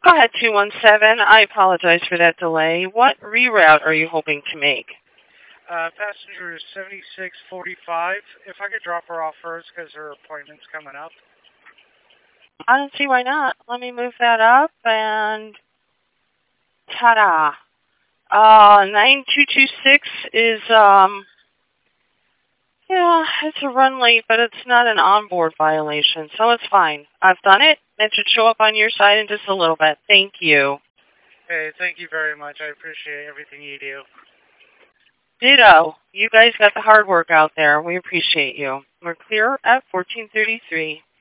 Go ahead, 217. I apologize for that delay. What reroute are you hoping to make? Passenger is 7645. If I could drop her off first because her appointment's coming up. I don't see why not. Let me move that up and ta-da. 9226 is, yeah, it's a run late, but it's not an onboard violation, so it's fine. I've done it. It should show up on your side in just a little bit. Thank you. Hey, thank you very much. I appreciate everything you do. Ditto. You guys got the hard work out there. We appreciate you. We're clear at 1433.